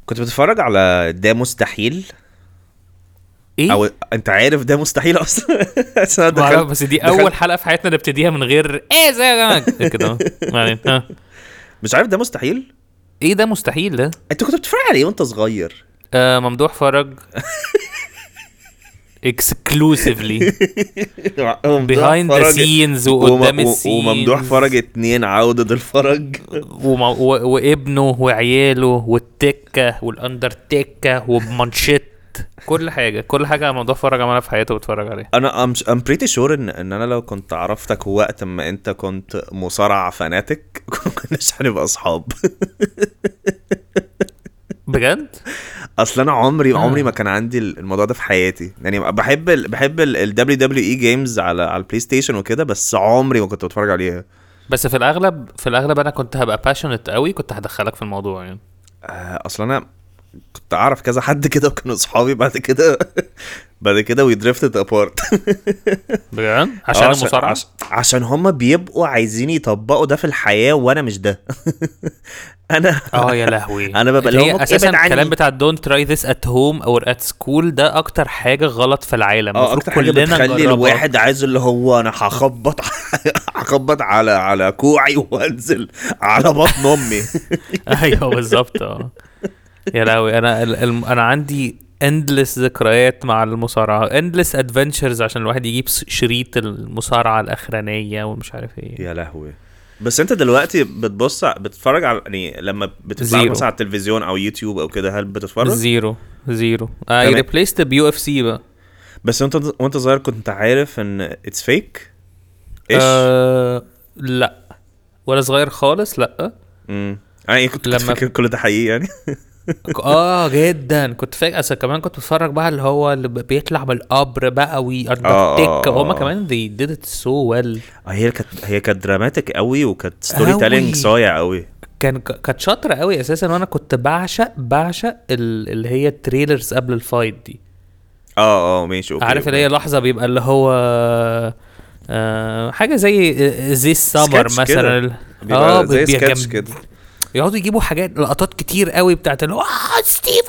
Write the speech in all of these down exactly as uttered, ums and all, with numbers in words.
كنت بتفرج على ده مستحيل ايه او انت عارف ده مستحيل اصلا؟ بس انا معرف، دخلت بس دي دخلت اول حلقه في حياتنا نبتديها من غير ايه زي يا جماعه كده يعني. ها مش عارف ده مستحيل. ايه ده مستحيل ده؟ انت كنت بتتفرج عليه وانت صغير؟ آه ممدوح فرج exclusively وممدوح behind the فرج scenes وم- وقدام و- وممدوح فرج السينز اتنين عودة الفرج. وم... و... وابنه وعياله والتكه والاندرتكه وبمانشيت، كل حاجه كل حاجه ممدوح فرج عملها في حياته بتفرج عليها. انا I'm, I'm pretty sure ان ان انا لو كنت عرفتك وقت ما انت كنت مصارع فاناتك كناش هنبقى اصحاب. بجد اصل انا عمري آه. عمري ما كان عندي الموضوع ده في حياتي، يعني بحب ال بحب ال دبليو دبليو اي جيمز على على البلاي ستيشن وكده، بس عمري ما كنت بتفرج عليها. بس في الاغلب في الاغلب انا كنت هبقى باشنت قوي، كنت هدخلك في الموضوع يعني. آه، اصل انا كنت اعرف كذا حد كده وكانوا اصحابي، بعد كده بعد كده وي دريفتد ابارت. بجد عشان المصارعه، عشان, عشان هم بيبقوا عايزين يطبقوا ده في الحياة وانا مش ده. انا اه يا لهوي. انا ببقى اللي اللي هو هي اساسا ابعد عني. الكلام بتاع don't try this at home or at school ده اكتر حاجه غلط في العالم. اه المفروض اكتر حاجه كلنا بتخلي نجربها. الواحد عايز اللي هو انا هخبط هخبط على على كوعي وانزل على بطن امي. ايوه بالظبط. اه يا لهوي، انا ال... ال... انا عندي endless ذكريات مع المصارعه، endless adventures عشان الواحد يجيب شريط المصارعه الاخرانيه ومش عارف ايه. يا لهوي. بس انت دلوقتي بتبص بتتفرج على، يعني لما بتتفرج مثلا على التلفزيون او يوتيوب او كده، هل بتتفرج؟ زيرو زيرو. اي ريبليست بيو اف سي بقى. بس انت وانت صغير كنت عارف ان اتس فيك؟ ايش؟ أه... لا ولا صغير خالص لا. امم انا كنت لما فاكر كل ده حقيقي يعني. اه جدا كنت فاكر اصلا. كمان كنت بتفرج بقى اللي هو اللي بيطلع بالقبر بقى ويأندرتيك، هما كمان they did it so well. هي كانت هي كانت دراماتيك قوي، وكانت ستوري تيلينج صايع قوي. كان كانت شاطره قوي اساسا، وانا كنت بعشق بعشق ال... اللي هي التريلرز قبل الفايت دي. اه اه ماشي اوكي. عارف اللي هي لحظه بيبقى اللي هو آه حاجه زي زي السمر مثلا. اه زي سكتش كده، يقعدوا يجيبوا حاجات لقطات كتير قوي بتاعت اللي هو ستيف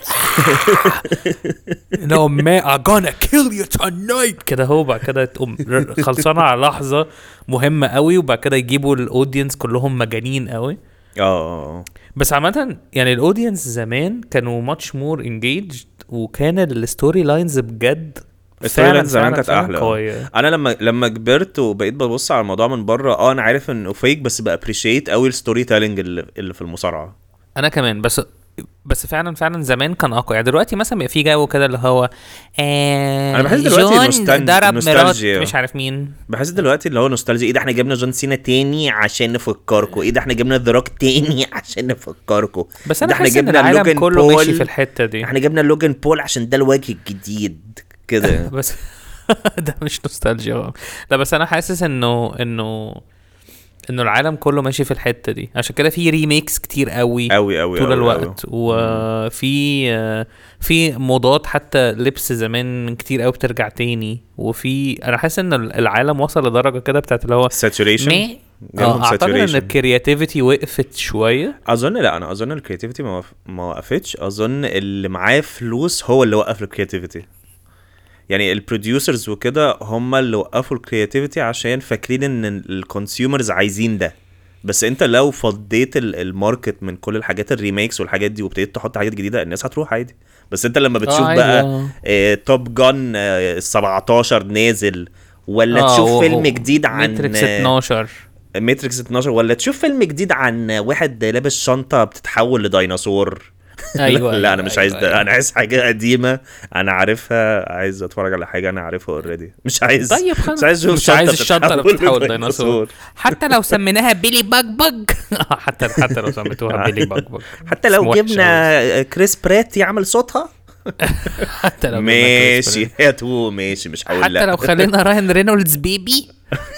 نو ما I'm gonna kill you tonight كده. هو بعد كده تقوم خلصانه على لحظه مهمه قوي، وبعد كده يجيبوا الاودينس كلهم مجانين قوي. اه بس عامه يعني الاودينس زمان كانوا much more engaged، وكان الستوري لاينز بجد فعلا زمان كانت احلى. انا لما لما كبرت وبقيت ببص على الموضوع من بره، اه انا عارف انه فيك، بس بابريشيت قوي الستوري تيلينج اللي, اللي في المصارعه. انا كمان، بس بس فعلا فعلا زمان كان اقوى. يعني دلوقتي مثلا بيبقى في جو كده اللي هو آه انا بحس دلوقتي نوستالج... ضرب مرات مش عارف مين. بحس دلوقتي اللي هو نوستالجيا. ايه ده احنا جبنا جون سينا تاني عشان نفكركم، ايه ده احنا جبنا ذا روك تاني عشان نفكركم. بس انا حاسس ان العالم كله ماشي في الحته دي. احنا جبنا لوجان بول عشان ده الوجه الجديد كده. بس ده مش نوستالجيا. لا بس انا حاسس انه انه انه العالم كله ماشي في الحته دي، عشان كده في ريميكس كتير قوي قوي قوي طول أوي الوقت. أوي. وفي في موضات حتى لبس زمان كتير قوي بترجع تاني. وفي انا حاسس ان العالم وصل لدرجه كده بتاعت اللي هو ساتوريشن. اعتقد ان الكرياتيفيتي وقفت شويه. اظن لا انا اظن الكرياتيفيتي ما وف... ما وقفتش. اظن اللي معاه فلوس هو اللي وقف الكرياتيفيتي. يعني البروديوسرز وكده هم اللي وقفوا الكرياتيفيتي عشان فاكرين ان الكونسيومرز عايزين ده. بس انت لو فضيت الماركت من كل الحاجات الريميكس والحاجات دي وابتديت تحط حاجات جديده، الناس هتروح عادي. بس انت لما بتشوف آه بقى آه توب جان آه سبعتاشر نازل، ولا آه تشوف فيلم جديد عن ماتريكس اتناشر ماتريكس اتناشر، ولا تشوف فيلم جديد عن واحد لابس شنطه بتتحول لديناصور. ايوه لا, لا انا مش أيوة عايز أيوة. ده. انا عايز حاجه قديمه انا عارفها، عايز اتفرج على حاجه انا عارفها اوريدي. مش عايز طيب مش عايز مش عايز الشنطه اللي بتتحول ديناصور، حتى لو سميناها بيلي باج باج. حتى حتى لو سميتوها بيلي باج باج، حتى لو جبنا كريس برات يعمل صوتها. حتى لو ماشي يا تو ماشي مش هقول لا. حتى لو خلينا راين رينولدز بيبي.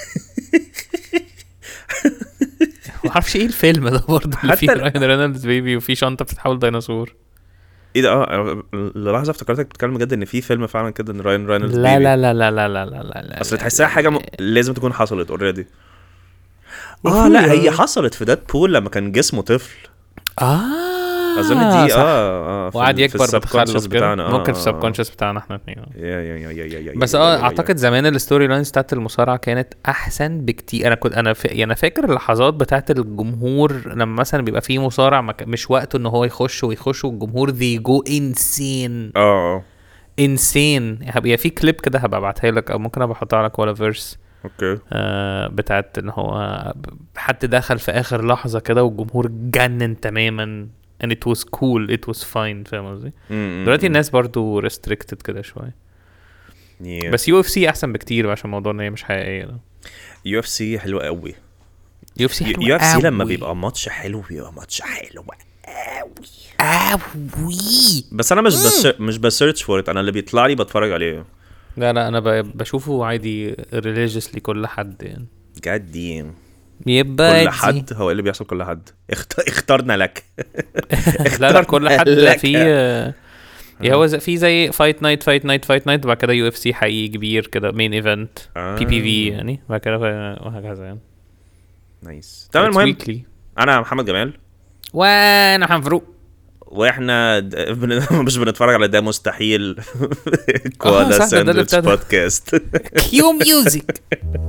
ما اعرفش ايه الفيلم ده برضه اللي فيه راين رينولدز بيبي وفي شنطه بتتحول ديناصور. ايه ده؟ اه للحظه افتكرتك بتتكلم جد ان في فيلم فعلا كده ان راين رينولدز لا بيبي. لا لا لا لا لا لا لا اصل تحسها حاجه م... لازم تكون حصلت اوريدي. اه لا هي حصلت في ديد بول لما كان جسمه طفل. اه اظن دي صح. اه اه في وقعد ال- في يكبر السبكونشس بتخلص كده بتاعنا آه، ممكن في آه، السبكونشس بتاعنا احنا اتنين. آه. يا يا يا يا يا يا بس يا- اه يا- يا- اعتقد زمان الستوري لاينز بتاعت المصارعه كانت احسن بكتير. انا كنت انا ف... يعني انا فاكر اللحظات بتاعت الجمهور لما مثلا بيبقى فيه مصارع ما ك- مش وقته ان هو يخش ويخش والجمهور ذي جو انسين اه اه انسين. هبقى في كليب كده هبقى ابعتها لك او ممكن ابقى احطها لك ولا فيرس اوكي آه بتاعت ان هو حد دخل في اخر لحظه كده والجمهور جنن تماما and it was cool it was fine. فاهم قصدي؟ م- م- دلوقتي م. الناس برضو restricted كده شويه. Yeah. بس يو اف سي احسن بكتير عشان الموضوع ان هي مش حقيقيه ده. يو اف سي حلوه قوي. يو اف سي حلو يو اف سي لما قوي. بيبقى ماتش حلو بيبقى ماتش حلو قوي. قوي. بس انا مش بس مش بسيرش فور ات، انا اللي بيطلع لي بتفرج عليه. لا لا انا ب- بشوفه عادي religiously كل حد يعني. جاد ديم يبقى كل حد هو إيه اللي بيحصل كل حد اخت... اخترنا لك. لا لا كل حد لك. في يا هو زي- في زي فايت نايت فايت نايت فايت نايت وبعد كده يو اف سي حقيقي كبير كده مين ايفنت بي بي في يعني بعد كده وهكذا يعني. نايس تمام. It's المهم weekly. انا محمد جمال وانا محمد فاروق. واحنا د... بن... مش بنتفرج على ده مستحيل. آه، كوالا صح، ده- ده اللي ساندويتش ابتدى. بودكاست. كيو ميوزك.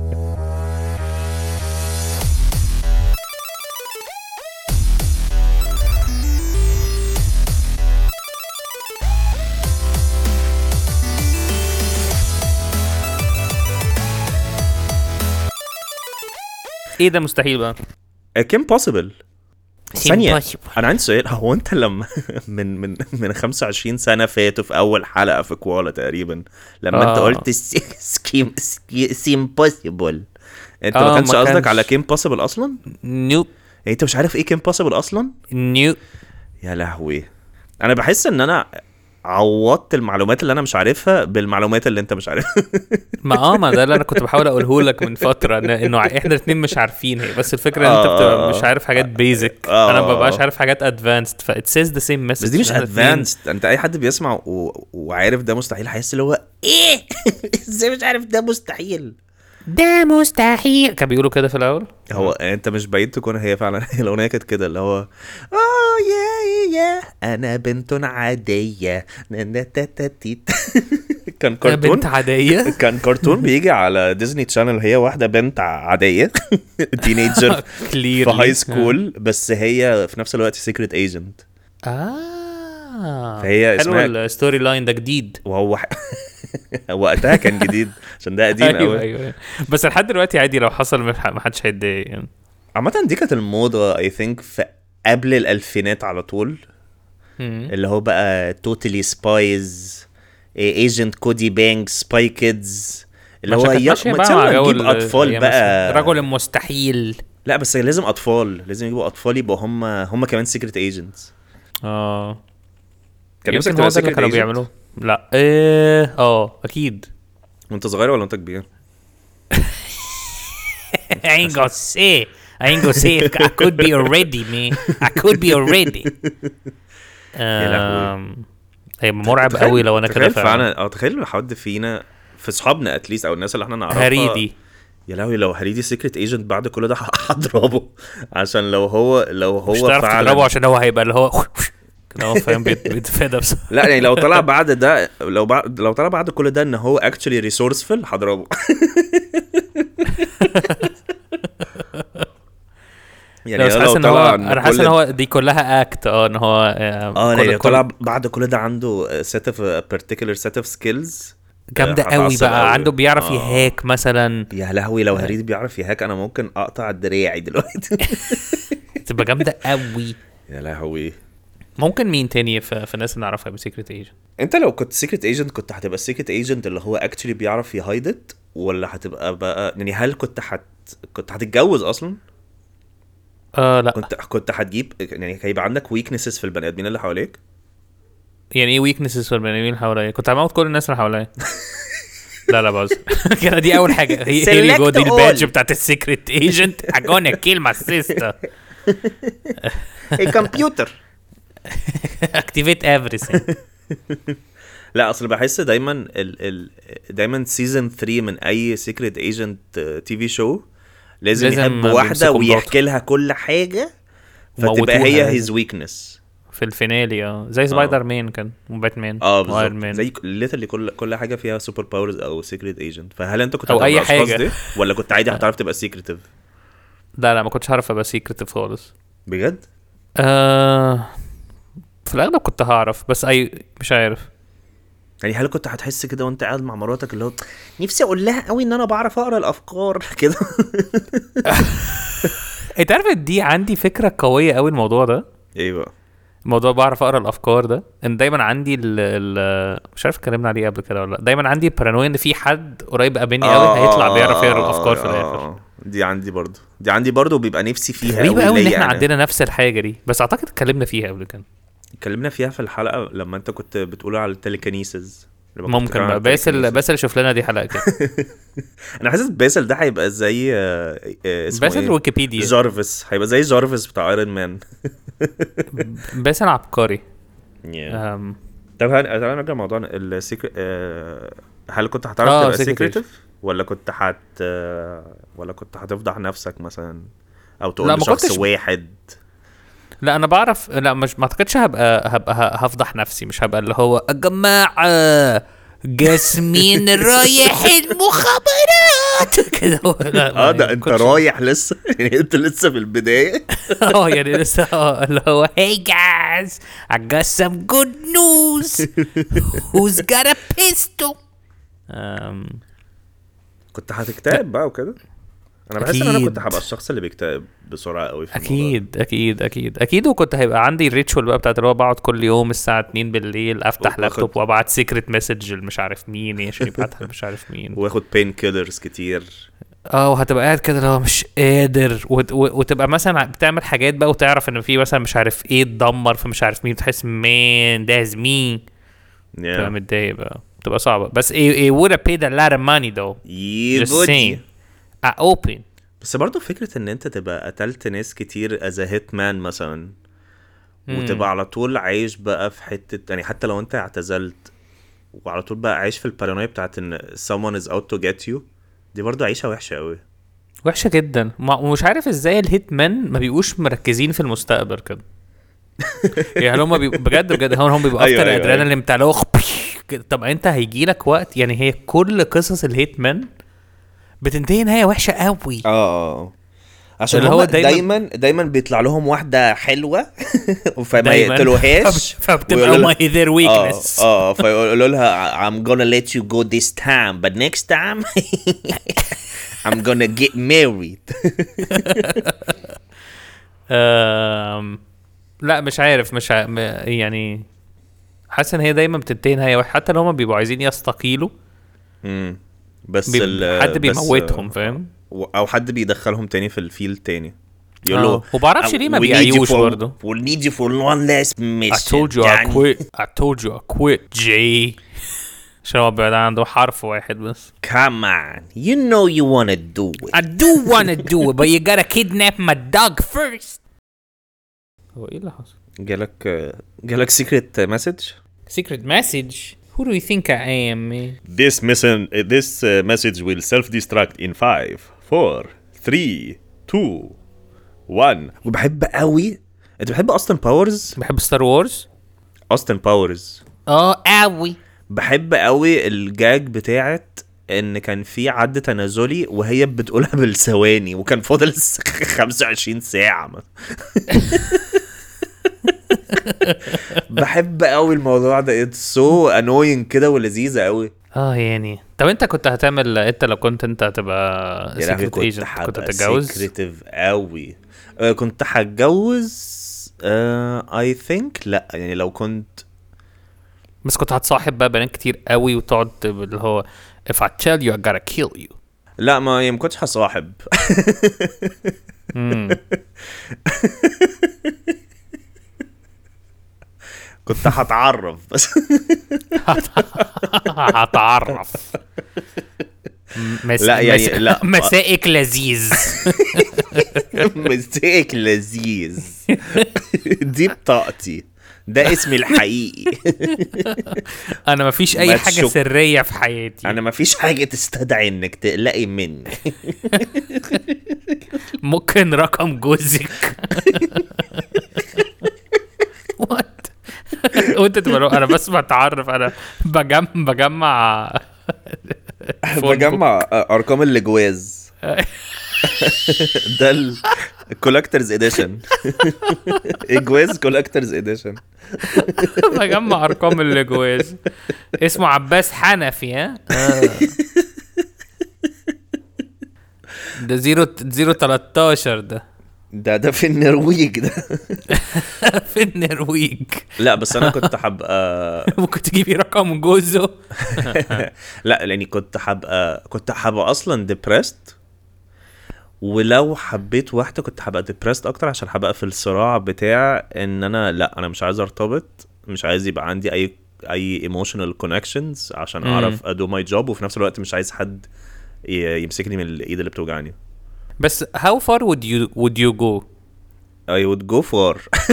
ايه ده مستحيل بقى؟ كان بوسيبل. ثانية Impossible. انا عندي سؤال، هو انت لما من من من خمسة وعشرين سنة فاتوا في اول حلقة في كوالا تقريبا لما انت آه. قلت سكيم سيم بوسيبل، انت آه، ما كانش ما قصدك كانش. على كيم بوسيبل اصلا؟ نيو يعني انت مش عارف ايه كيم بوسيبل اصلا؟ نيو. يا لهوي، انا بحس ان انا عوضت المعلومات اللي انا مش عارفها بالمعلومات اللي انت مش عارفها. ما اه ما ده اللي انا كنت بحاول اقوله لك من فتره إن- انه احنا الاثنين مش عارفين هي، بس الفكره ان انت بتبقى مش عارف حاجات بيزك آه. انا ما ببقاش عارف حاجات ادفانسد ف it says the same message. بس دي مش إحنا الاتنين- ادفانسد، انت اي حد بيسمع و... وعارف ده مستحيل هيحس اللي هو ايه. ازاي مش عارف ده مستحيل؟ ده مستحيل كان بيقولوا كده في الاول. هو انت مش بعيد تكون هي فعلا هي الاغنيه كانت كده اللي هو اه يا يا انا بنت عاديه. نتتتت. كان أنا كرتون بنت عاديه. كان كرتون بيجي على ديزني تشانل، هي واحده بنت عاديه تينيجر في هاي سكول، بس هي في نفس الوقت سيكريت ايجنت. اه فهي حلو اسمها- الستوري لاين ده جديد. وهو ح- وقتها كان جديد عشان ده قديم ايوه قوي. ايوه بس لحد دلوقتي عادي لو حصل ما حدش هيتضايق يعني. عامه دي كانت الموضه اي ثينك في قبل الالفينات على طول، مم. اللي هو بقى توتالي سبايز، ايجنت كودي بانك، سباي كيدز، اللي هو عشان كانت يا ماشية ما بقى مع تسيبنا جو نجيب ال- اطفال أيام بقى. مثلاً. رجل المستحيل. لا بس لازم اطفال، لازم يجيبوا اطفال يبقوا هم هم كمان سيكريت ايجنتس. اه كان نفسك يمكن هو تبقى ده اللي سيكريت كانوا ايجنت بيعملوه. لا ايه اه اكيد. وانت صغير ولا انت كبير؟ I ain't gonna say I ain't gonna say if I could be already man I could be already. لهوي. أم، هيبقى مرعب تخيل- قوي لو انا كده تخيل فعلا. فعلا اه تخيل لو حد فينا في اصحابنا اتليست او الناس اللي احنا نعرفها هريدي. يا لهوي لو هريدي سيكريت ايجنت بعد كل ده هضربه عشان لو هو لو مش هو هتعرف تضربه فعلا عشان هو هيبقى اللي هو كده هو فاهم بيت- بيتفادى بس. لا يعني لو طلع بعد ده لو بعد لو طلع بعد كل ده ان هو اكشلي ريسورسفul هضربه. يعني بس لو حاسس ان هو طلع انا حاسس كل- ان هو دي كلها اكت اه ان هو اه كل- يعني كل- طلع بعد كل ده عنده set of particular set of skills جامده آه، قوي هتعصب بقى قوي. عنده بيعرف آه. يهاك مثلا. يا لهوي لو هريد بيعرف يهاك انا ممكن اقطع دراعي دلوقتي. تبقى جامده قوي. يا لهوي. ممكن مين تاني في, في الناس اللي نعرفها بسيكريت ايجنت؟ انت لو كنت سيكريت ايجنت كنت هتبقى سيكريت ايجنت اللي هو اكشلي بيعرف يهايدت، ولا هتبقى بقى يعني هل كنت هت كنت هتتجوز اصلا؟ اه لا كنت كنت هتجيب يعني هيبقى عندك ويكنسز في البني ادمين اللي حواليك؟ يعني ايه ويكنسز في البني ادمين اللي حواليا؟ كنت هموت كل الناس اللي حواليا. لا لا باظ كده. دي اول حاجه هي هي اللي جوه دي Select all. البادج بتاعت السيكريت ايجنت. اجونا كيل ماي سيستر الكمبيوتر. اكتيفيت everything. لا اصل بحس دايما ال ال دايما سيزون ثلاثة من اي سيكريت ايجنت تي في شو لازم, لازم يحب واحده بيمسكوا ويحكي لها كل حاجه فتبقى وموتوها هي لازم. هيز ويكنس. في الفينالي اه زي سبايدر مان كان وباتمان اه وايرون بالظبط، مان زي ليترلي كل كل حاجه فيها سوبر باورز او سيكريت ايجنت. فهل انت كنت أو هتبقى أي من الاشخاص حاجة. دي ولا كنت عادي هتعرف تبقى سيكريتيف؟ لا لا ما كنتش عارف ابقى سيكريتيف خالص. بجد؟ آه في الاغلب كنت هعرف بس اي مش عارف. يعني هل كنت هتحس كده وانت قاعد مع مراتك اللي هو نفسي اقول لها قوي ان انا بعرف اقرا الافكار كده؟ انت عارف دي عندي فكره قويه قوي الموضوع ده. ايه بقى؟ الموضوع بعرف اقرا الافكار ده ان دايما عندي ال ال مش عارف اتكلمنا عليه قبل كده ولا لا. دايما عندي بارانويا ان في حد قريب مني قوي هيطلع بيعرف يقرا الافكار في الاخر. دي عندي برضو دي عندي برضو بيبقى نفسي فيها غريبه قوي ان ليا احنا أنا. عندنا نفس الحاجه دي بس اعتقد اتكلمنا فيها قبل كده. اتكلمنا فيها في الحلقه لما انت كنت بتقول على التليكنيسز. ممكن بقى باسل باسل شوف لنا دي حلقه كده. انا حاسس باسل ده هيبقى زي آه، آه، اسمه باسل ايه؟ ويكيبيديا. جارفيس هيبقى زي جارفيس بتاع ايرون مان. باسل عبقري. yeah. أم. طب هل تعالى نرجع لموضوعنا السيكريت. آه، هل كنت هتعرف آه، تبقى secret سيكريتيف ولا كنت هت آه، ولا كنت هتفضح نفسك مثلا او تقول لا، ما لشخص كنتش- واحد؟ لا انا بعرف. لا مش ما اعتقدش هبقى هبقى ه- هفضح نفسي. مش هبقى اللي هو يا جماعه جاسمين رايح المخابرات كده. لا، اه ما ده انت كنتش- رايح لسه يعني انت لسه في البدايه. اه يعني لسه اه اللي هو hey guys I got some good news who's got a pistol. أم، كنت هتكتئب بقى وكده. انا بحس ان انا أكيد. كنت هبقى الشخص اللي بيكتئب بسرعه قوي في الموضوع ده. اكيد اكيد اكيد اكيد. وكنت هيبقى عندي الريتشوال بقى بتاعت اللي هو بقعد كل يوم الساعه اتنين بالليل افتح وباخد- لابتوب وابعت سيكريت مسج مش عارف مين عشان يبعتها مش عارف مين. واخد بين كيلرز كتير. اه وهتبقى قاعد كده اللي هو مش قادر وت... و- وتبقى مثلا بتعمل حاجات بقى وتعرف ان في مثلا مش عارف ايه اتدمر فمش عارف مين بتحس مان ده مين. تبقى yeah. متضايق بقى تبقى صعبه بس it, it would have paid a lot of money though. Just saying. I open. بس برضو فكرة ان انت تبقى قتلت ناس كتير as a hitman مثلا وتبقى على طول عايش بقى في حتة يعني حتى لو انت اعتزلت وعلى طول بقى عايش في البارانويا بتاعت ان someone is out to get you. دي برضو عيشة وحشة قوي. وحشه جدا. ما- ومش عارف ازاي الهيت مان ما بيبقوش مركزين في المستقبل كده. يعني هم بيبقوا بجد بجد هم هم بيبقوا أيوة، اكتر أيوة، ادرينالين بتاع لو كده. طب انت هيجي لك وقت يعني هي كل قصص الهيت مان بتنتهي نهايه وحشه قوي. اه اه عشان اللي هو هو دايما دايماً- دايما, دايما بيطلع لهم واحدة حلوة فما دايماً. يقتلوهاش. فبتبقى ويقولوا ما هي their اه weakness. اه فيقولوا لها I'm gonna let you go this time but next time I'm gonna get married. أم... لا مش عارف مش ع... م- يعني حاسس ان هي دايما بتنتهي نهايه وحشه حتى لو هم بيبقوا عايزين يستقيلوا. مم. بس بي... ال- حد بس- بيموتهم فاهم. و- او حد بيدخلهم تاني في الفيلد تاني آه. يقول له وبعرفش ليه ما "We need you بيعيوش for- برضه. we'll need you for one last I mission told you I Danny." quit I told you I quit Jay. عشان هو بيبقى عنده حرف واحد بس. Come on you know you wanna do it. I do wanna do it but you gotta kidnap my dog first. هو ايه اللي حصل؟ جالك جالك secret message. Secret message. Who do you think I am man? This mission this uh, message will self-destruct in five four three two one. وبحب قوي. انت بتحب أوستن باورز؟ بحب ستار وورز. أوستن باورز اه قوي. بحب قوي الجاج بتاعت ان كان في عد تنازلي وهي بتقولها بالثواني وكان فاضل خمسة وعشرين ساعة مثلا. بحب قوي الموضوع ده it's so annoying كده ولذيذة قوي. اه يعني طب انت كنت هتعمل انت لو كنت انت هتبقى يا لهوي سيكريت كنت ايجنت كنت هبقى هتتجوز؟ سيكريتيف قوي. آه كنت هتجوز اي uh, ثينك لا يعني لو كنت بس كنت هتصاحب بقى بنات كتير قوي وتقعد اللي هو if I tell you I gotta kill you. لا ما يعني ما كنتش هصاحب. مم. كنت هتعرف بس. هتعرف. مس... لا يعني مس... لا. مسائك لذيذ. مسائك لذيذ. دي بطاقتي ده اسمي الحقيقي. انا مفيش ما اي حاجه تشك. سريه في حياتي. انا ما فيش حاجة تستدعي انك تقلقي مني. ممكن رقم جوزك. What وانت تبقى لو انا بس بتعرف انا بجمع بجمع بجمع ارقام الجواز. ده الكولكترز اديشن. الجواز كولكترز اديشن. بجمع ارقام الجواز. اسمه عباس حنفي. ها ده زيرو زيرو تلاتاشر ده ده ده في النرويج ده. في النرويج. لا بس انا كنت حابقى ممكن تجيبي رقم جوزه. لا لاني كنت حابقى كنت حابقى اصلا depressed، ولو حبيت واحده كنت حابقى depressed اكتر عشان حابقى في الصراع بتاع ان انا لا انا مش عايز ارتبط، مش عايز يبقى عندي اي اي emotional connections عشان اعرف ادو ماي جوب، وفي نفس الوقت مش عايز حد يمسكني من الايد اللي بتوجعني. بس how far would you would you go? I would go far.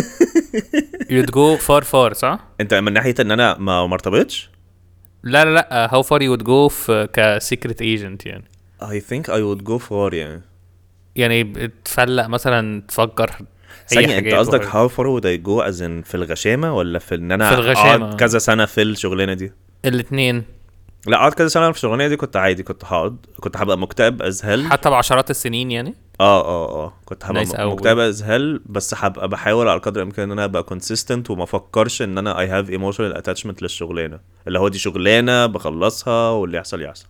you'd go far far صح؟ انت من ناحيه ان انا ما مرتبطش؟ لا لا لا how far you would go في ك secret agent يعني. I think I would go far يعني. يعني بتفلق مثلا تفكر ثانية، انت قصدك how far would I go as in في الغشامة ولا في ان انا في الغشامة اقعد كذا سنة في الشغلانة دي؟ الاتنين. لا اقعد كذا سنة في الشغلانة دي كنت عادي، كنت هقعد كنت هبقى مكتئب as hell حتى بعشرات السنين يعني. اه اه اه كنت هبقى Nice م- مكتئب as hell، بس هبقى بحاول على قدر الامكان ان انا ابقى consistent وما افكرش ان انا I have emotional attachment للشغلانة، اللي هو دي شغلانة بخلصها واللي يحصل يحصل.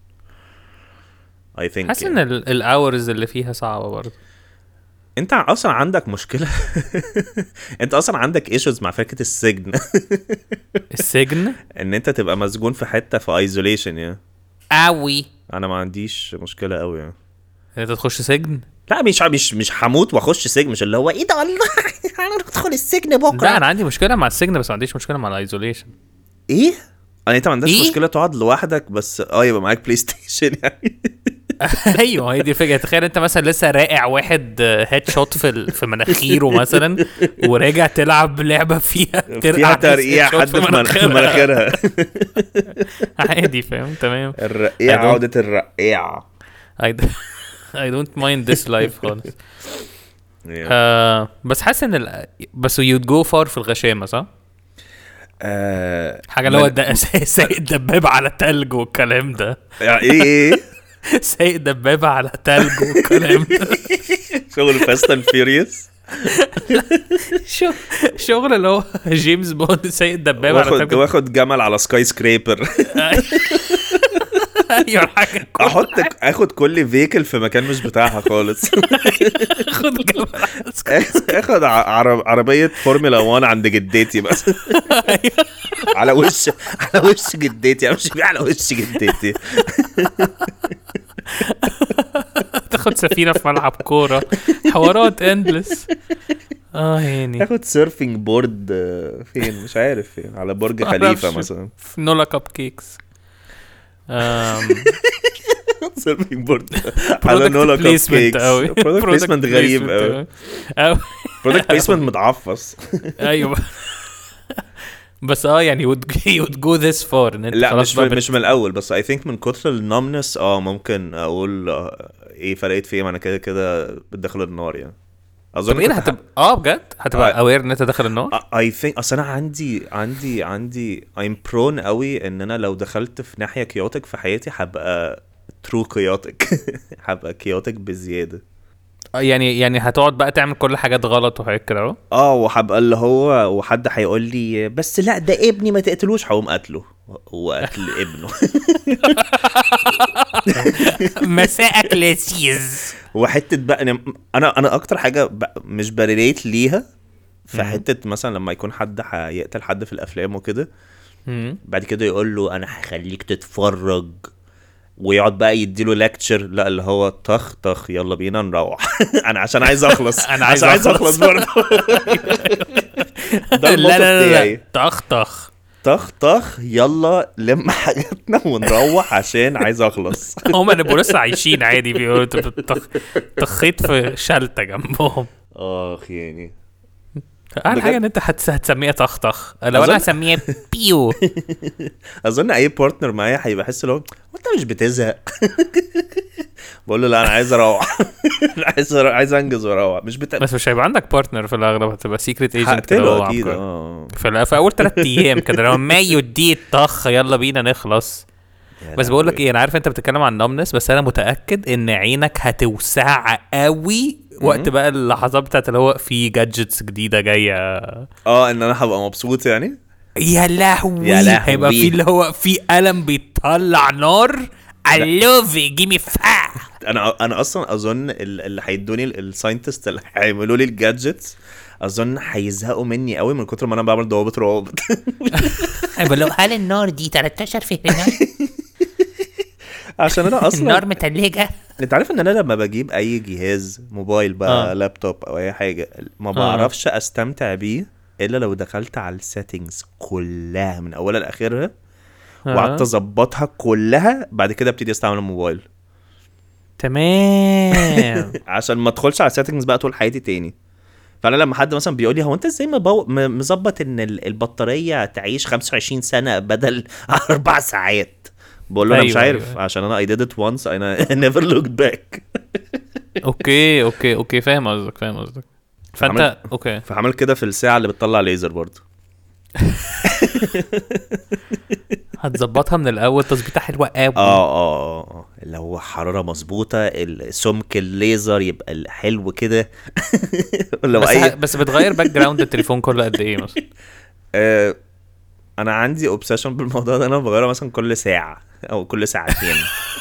I think حاسس ان الاورز اللي فيها صعبة برضه. انت اصلا عندك مشكلة. انت اصلا عندك ايشوز مع فكرة السجن. السجن ان انت تبقى مسجون في حتة في ايزوليشن يعني. قوي. انا ما عنديش مشكلة قوي يعني. انت تخش سجن؟ لا مش مش مش هموت واخش سجن، مش اللي هو ايه ده الله انا ادخل السجن بكره. لا انا عندي مشكلة مع السجن بس ما عنديش مشكلة مع الايزوليشن. ايه انا انت ما عندكش إيه؟ مشكلة تقعد لوحدك بس اه يبقى معاك بلاي ستيشن يعني. ايوه هي دي الفكره. تخيل انت مثلا لسه راقع واحد هيد شوت في في مناخيره مثلا وراجع تلعب لعبه فيها فيها ترقيع حد في مناخيرها. عادي فاهم تمام. الرقيع عودة الرقيع. I I don't mind this life خالص. آه بس حاسس ان ال... بس you'd go far في الغشامه صح؟ آه حاجه اللي هو ده سايق دبابه على تلج والكلام ده. ايه ايه سايق دبابه على تلج والكلام ده. شغل فاست اند فيوريوس. شو شغل اللي هو جيمس بوند سايق دبابه على تلج واخد جمل على سكاي سكريبر. ايوه حاجه احط اخد كل فيكل في مكان مش بتاعها خالص. اخد جمل اخد عربيه فورمولا واحد عند جدتي بس. على وش على وش جدتي امشي بيه على وش جدتي. تاخد سفينه في ملعب كوره. حوارات اندلس. اه يعني تاخد سيرفينج بورد فين مش عارف فين، على برج خليفه مثلا في نولا كاب كيكس. امم سيرفينج بورد على نولا كاب كيكس. برودكت بليسمنت غريب قوي. برودكت بليسمنت متعفص. ايوه بس اه يعني would would go this far ان انت لا مش مش من الاول بس I think من كتر النومنس اه ممكن اقول آه ايه فرقت فيه، انا كده كده بدخل النار يعني. اظن ايه هتبقى اه بجد هتبقى اوير ان انت داخل النار. I think اصل انا عندي عندي عندي I'm prone قوي ان انا لو دخلت في ناحيه كيوتك في حياتي هبقى true chaotic. هبقى chaotic بزياده يعني يعني هتقعد بقى تعمل كل حاجات غلط وحاجات كده اهو. اه وهبقى اللي هو وحد هيقول لي بس لا ده ابني ما تقتلوش، هقوم قتله وقتل ابنه. مساءك لذيذ. وحته بقى انا انا اكتر حاجه مش بريليت ليها في حته مثلا لما يكون حد هيقتل حد في الافلام وكده بعد كده يقول له انا هخليك تتفرج ويقعد بقى يديله لكتشر، لا اللي هو طخ طخ يلا بينا نروح. انا عشان عايز اخلص انا عايز, عايز اخلص برضه. لا لا لا لا طخ طخ طخ طخ يلا لم حاجاتنا ونروح عشان عايز اخلص. هم اللي لسه عايشين عادي بيقولوا طخيت في شلته جنبهم. اخ يعني اهم حاجه ان انت هتس- هتسميها طخطخ، لو أظن- انا هسميها بيو. اظن اي بارتنر معايا هيبقى حس لو وانت مش بتزهق. بقول له لا انا عايز اروح. عايز أروح. عايز انجز واروح مش بت... بس مش هيبقى عندك بارتنر في الاغلب، هتبقى سيكريت ايجنت كده هقتله هو اكيد. عبقري. اه في, في اول ثلاث ايام كده لو ما يدي الطخ يلا بينا نخلص. يا بس بقول لك لهوي. ايه، انا عارف انت بتتكلم عن نومنس، بس انا متاكد ان عينك هتوسع قوي وقت بقى اللحظات بتاعت اللي هو في جادجتس جديده جايه. اه ان انا هبقى مبسوط يعني. يا لهوي, يا لهوي. هيبقى في اللي هو في قلم بيطلع نار. I love it give me fire. انا انا اصلا اظن ال- اللي هيدوني الساينتست اللي هيعملوا لي الجادجتس اظن هيزهقوا مني قوي من كتر ما انا بعمل ضوابط روابط. بقول له هل النار دي تلتاشر فهرنايت؟ عشان انا اصلا النار متلجه. انت عارف ان انا لما بجيب اي جهاز موبايل بقى آه. لابتوب او اي حاجه ما بعرفش استمتع بيه الا لو دخلت على السيتنجز كلها من اولها لاخرها وقعدت اظبطها كلها، بعد كده ابتدي استعمل الموبايل تمام. عشان ما ادخلش على السيتنجز بقى طول حياتي تاني. فانا لما حد مثلا بيقول لي هو انت ازاي مبو... م- مظبط ان ال- البطاريه تعيش خمسة وعشرين سنه بدل اربع ساعات، بقول له انا مش أيوة، عارف أيوة. عشان انا I did it once I never looked back. اوكي اوكي اوكي فاهم قصدك فاهم قصدك فانت عمل- اوكي. فعمل كده في الساعه اللي بتطلع ليزر برضه. هتظبطها من الاول تظبيطه حلوه قوي. اه اه اه اللي هو حراره مظبوطه السمك الليزر يبقى حلو كده. لو بس اي ه... بس بتغير باك جراوند التليفون كل قد ايه مثلا؟ آه انا عندي اوبسيشن بالموضوع ده، انا بغيره مثلا كل ساعه او كل ساعتين.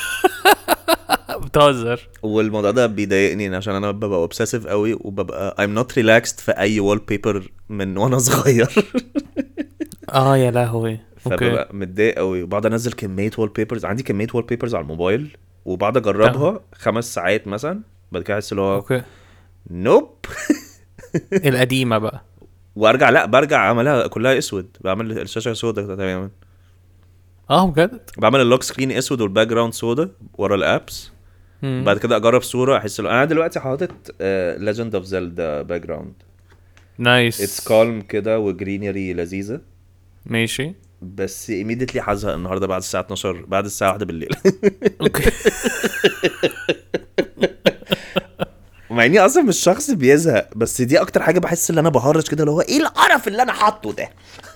بتهزر. والموضوع ده بيضايقني عشان انا ببقى اوبسيسيف قوي وببقى I'm not relaxed في اي وول بيبر من وانا صغير. اه يا لهوي. اوكي فببقى متضايق قوي وبقعد انزل كميه وول بيبرز، عندي كميه وول بيبرز على الموبايل وبعد اجربها خمس ساعات مثلا بعد كده احس اللي هو اوكي نوب. القديمه بقى. وارجع لا برجع اعملها كلها اسود، بعمل الشاشه سودا تماما، اه بجد. بعمل اللوك سكرين اسود والباك جراوند سودا ورا الابس. مم. بعد كده اجرب صوره احس لو انا دلوقتي حاطط ليجند اوف زيلدا باك جراوند نايس. اتس كالم كده وجرينري لذيذه، ماشي بس immediately هزهق النهارده بعد الساعه اتناشر بعد الساعه واحدة بالليل. اوكي. مع اني اصلا مش شخص بيزهق، بس دي اكتر حاجه بحس ان انا بهرج كده اللي هو ايه القرف اللي انا حاطه ده.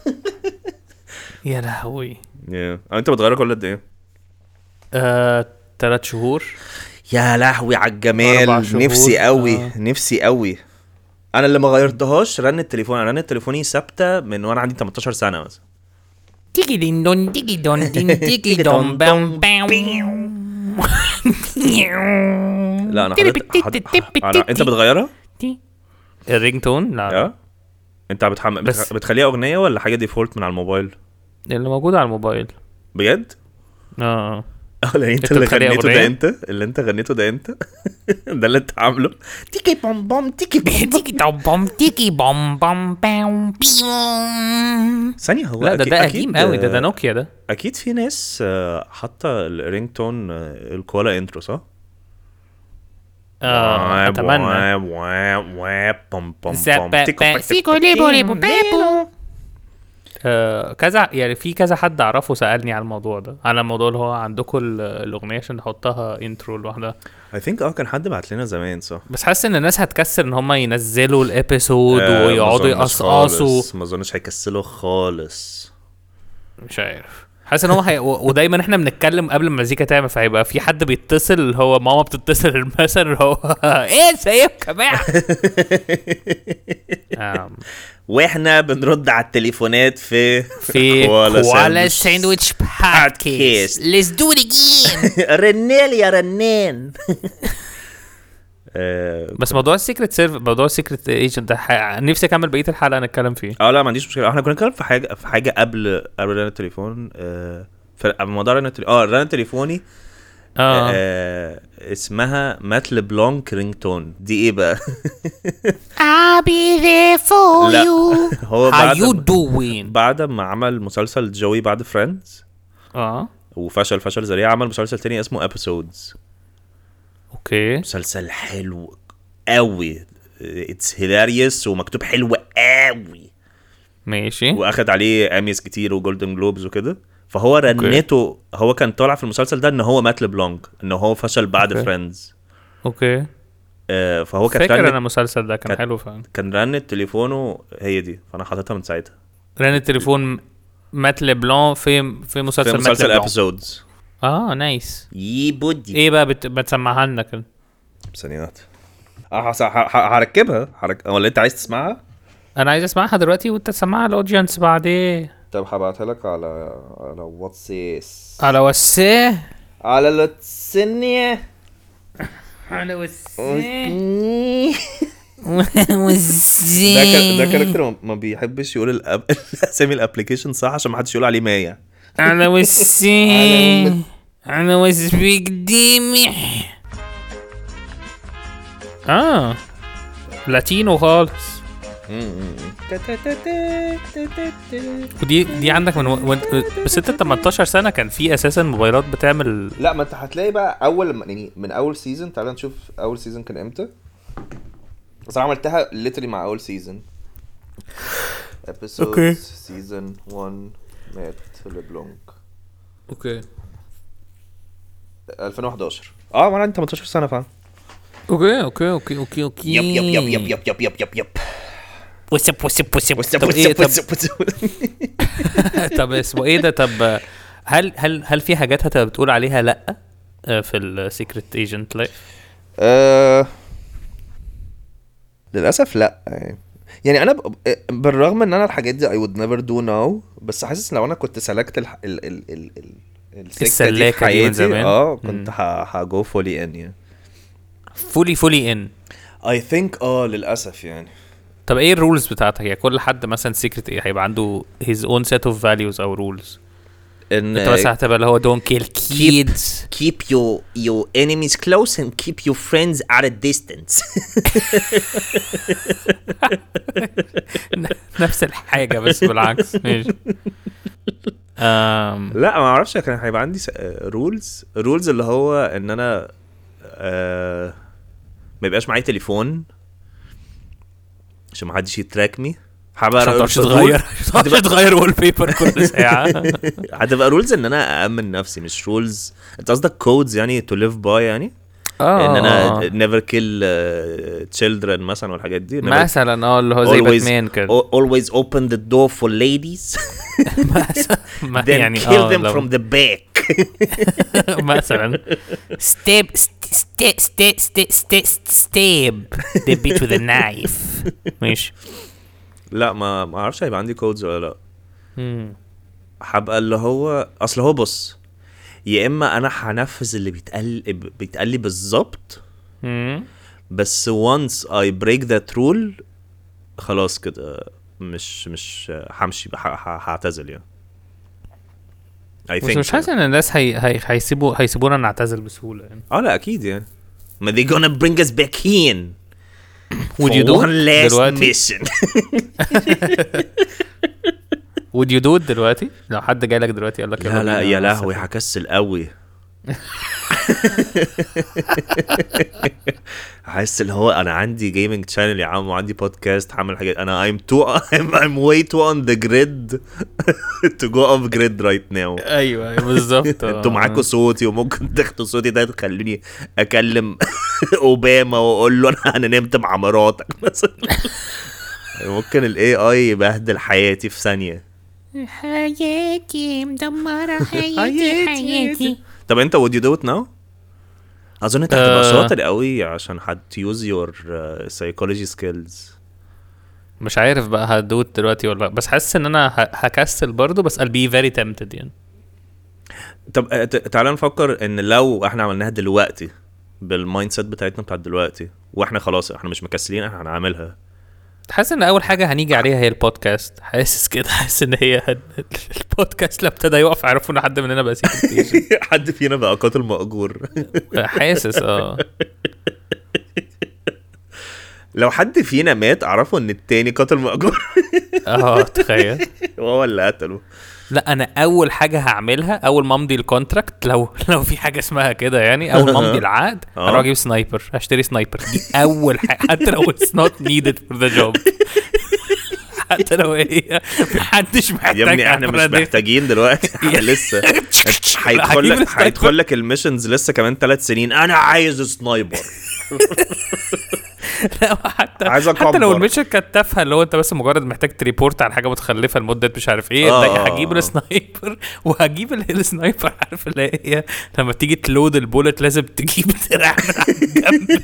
يا لهوي. yeah. انت بتغير كل قد ايه؟ آه، ثلاث شهور. يا لهوي على أربع الجمال. شهور. نفسي قوي آه. نفسي قوي. انا اللي ما غيرتهاش رن التليفون، انا رن تليفوني ثابته من وانا عندي تمنتاشر سنه مثلا. تيجي دين دون تيجي دون دين تيجي دون بام بام. لا انا حضرت حض... أنا... انت بتغيرها؟ الرينج تون لا اه انت بتحمل بس- بتخ... بتخليها اغنيه ولا حاجه ديفولت من على الموبايل؟ اللي موجود على الموبايل. بجد؟ اه اه لا انت أنت اللي بتخليها غنيته أغنية؟ ده انت اللي انت غنيته ده انت. ده اللي انت عامله تيكي بوم بوم تيكي بوم بوم. تيكي توم بوم تيكي بوم بوم بام بيوم. ثانيه هو لا ده أكيد- ده أكيد قديم قوي، ده ده نوكيا ده. اكيد في ناس آه، حاطه الرينج تون آه، الكولا انترو صح؟ اه اتمنى. واب واب واب بوم بوم بوم تيكو سيكو تيكو ليبو ليبو بيبو. آه كذا يعني في كذا حد اعرفه سالني على الموضوع ده، على الموضوع اللي هو عندكم ال- الاغنيه عشان نحطها انترو لوحدها. I think اه كان حد بعت لنا زمان صح؟ بس حاسس ان الناس هتكسر ان هم ينزلوا الابيسود آه، ما ويقعدوا أظنش يقصقصوا. خالص، ما اظنش هيكسلوا خالص. مش عارف، حاسس ان هو هي... و- ودايما احنا بنتكلم قبل ما المزيكا تعمل، فهيبقى في حد بيتصل اللي هو ماما بتتصل مثلا اللي هو ايه ازيكم يا جماعه. آم، واحنا بنرد على التليفونات في في كوالا كوالا ساندويتش ساندويتش بودكاست. بودكاست. Let's do it again. رنال يا رنان. آه، بس موضوع السيكريت سيرف، موضوع السيكريت ايجنت ده ح... نفسي اكمل بقيه الحلقه نتكلم فيه. اه لا ما عنديش مشكله، احنا كنا بنتكلم في حاجه في حاجه قبل قبل رن التليفون. آه في موضوع رن التليفون اه رن التليفوني اه, آه اسمها مات لبلانك رينج تون. دي ايه بقى؟ I'll be there for لا. you. هو How بعد you ما- doing؟ بعد ما عمل مسلسل جوي بعد فريندز اه وفشل فشل ذريع، عمل مسلسل تاني اسمه ابيسودز. اوكي. مسلسل حلو قوي اتس هيلاريوس ومكتوب حلو قوي ماشي. واخد عليه اميز كتير وجولدن جلوبز وكده. فهو رنته okay. هو كان طالع في المسلسل ده ان هو مات لبلانك ان هو فشل بعد okay. فريندز. اوكي. آه فهو كان فاكر انا المسلسل ده كان حلو فعلا. كان رن تليفونه هي دي فانا حاططها من ساعتها. رن التليفون مات لبلان في في مسلسل في مسلسل ابيسودز. اه نايس. يي بودي ايه بقى بت... بتسمعها لنا كده ثانيات. اه هركبها حرك... ولا انت عايز تسمعها؟ انا عايز اسمعها دلوقتي وانت تسمعها الاودينس بعدين. طب هبعتها لك على على واتسيس على واتساب على لاتسنيه على واتساب ده كان ده كاركتر ما بيحبش يقول الاب اسامي الابلكيشن صح عشان ما حدش يقول عليه مايا. على واتساب على واتساب قديمي. اه لاتينو خالص. ودي دي عندك من و... بس انت تمنتاشر سنه كان في اساسا موبايلات بتعمل. لا ما انت هتلاقي بقى اول يعني من اول سيزون. تعال نشوف اول سيزون كان امتى. بس انا عملتها ليترلي مع اول سيزون ابيسود سيزون واحد مات لبلانك. اوكي ألفين وحداشر. اه وانا عندي تمنتاشر سنه فعلا. اوكي اوكي اوكي اوكي اوكي يب يب يب يب يب يب يب يب يب وسب وسب وسب وسب طب ايه وسب طب وسب طب اسمه ايه ده. طب هل هل هل في حاجات هتبقى بتقول عليها لا في السيكريت ايجنت لايف؟ أه... للاسف لا يعني انا ب... بالرغم ان انا الحاجات دي I would never do now بس حاسس لو انا كنت سلكت ال ال ال ال ال السكه دي في حياتي اه كنت هجو فولي ان يعني فولي فولي ان I think اه للاسف يعني. طب ايه الرولز بتاعتك؟ يعني كل حد مثلا سيكريت ايه هيبقى عنده his own set of values او rules. ان انت مثلا هتبقى اللي هو don't kill kids, keep, keep your your enemies close and keep your friends at a distance. نفس الحاجة بس بالعكس. ماشي. لا ما اعرفش كان هيبقى عندي رولز رولز اللي هو ان انا أه ما يبقاش معايا تليفون عشان ما حدش يتراك مي. هتبقى تغير هتبقى تغير وول بيبر كل ساعه. هتبقى رولز ان انا اامن نفسي مش رولز. انت قصدك كودز يعني to live by يعني اه ان انا never kill uh, children مثلا والحاجات دي مثلا اه اللي هو زي باتمان كده always open the door for ladies then يعني kill them from the back مثلا stab stab stab stab stab the bitch with a knife. ماشي. لا ما ما اعرفش هيبقى عندي كودز ولا لا. امم هبقى اللي هو اصل هو بص يا اما انا هنفذ اللي بيتقال بيتقال لي بالظبط بس once I break that rule خلاص كده مش مش همشي هعتزل يعني. I think مش حاسس ان الناس هي هي هيسيبوا هيسيبونا نعتزل بسهوله يعني. اه لا اكيد يعني ما they gonna bring us back in would you do one last دلوقتي؟ mission would you do it دلوقتي لو حد جاي لك دلوقتي قال لك لا لا يا لهوي هكسل قوي. حاسس اللي هو انا عندي جيمنج تشانل يا عم وعندي بودكاست هعمل حاجات انا I'm too I'm, I'm way too on the grid to go off grid right now. ايوه بالظبط. انتوا معاكوا صوتي وممكن تاخدوا صوتي ده تخلوني اكلم اوباما واقول له انا نمت مع مراتك مثلا. ممكن الاي اي يبهدل حياتي في ثانيه. حياتي مدمره حياتي حياتي. طب انت would you do it now؟ اظن انت هتبقى شاطر قوي عشان هت use your uh, psychology skills. مش عارف بقى هدوت دلوقتي ولا بس حاسس ان انا هكسل برضو بس I'll be very tempted يعني. طب تعالى نفكر ان لو احنا عملناها دلوقتي بالمايند سيت بتاعتنا بتاعت دلوقتي واحنا خلاص احنا مش مكسلين احنا هنعملها. حاسس ان اول حاجه هنيجي عليها هي البودكاست. حاسس كده حاسس ان هي البودكاست لما ابتدى يقف عرفوا ان حد مننا بقى سيكريت حد فينا بقى قاتل مأجور. حاسس اه لو حد فينا مات اعرفه ان التاني قتل مأجور. اه تخيل. هو اللي قتله. لا انا اول حاجه هعملها اول ما امضي الكونتراكت، لو لو في حاجه اسمها كده يعني، اول ما امضي العقد آه. هروح اجيب سنايبر، هشتري سنايبر. دي اول حاجه حتى لو it's not needed for the job. حتى لو هي محدش محتاج. يا ابني احنا مش محتاجين دلوقتي. احنا لسه هيدخل لك هيدخل لك الميشنز لسه كمان ثلاث سنين. انا عايز سنايبر. لا حتى عايز حتى لو أكبر. الميشن كانت تافهه، اللي هو انت بس مجرد محتاج تريبورت على حاجه متخلفه لمده مش عارف ايه، آه. ده هجيب السنايبر. وهجيب اللي هي السنايبر، عارف اللي هي لما تيجي تلود البولت لازم تجيب دراع من على الجنب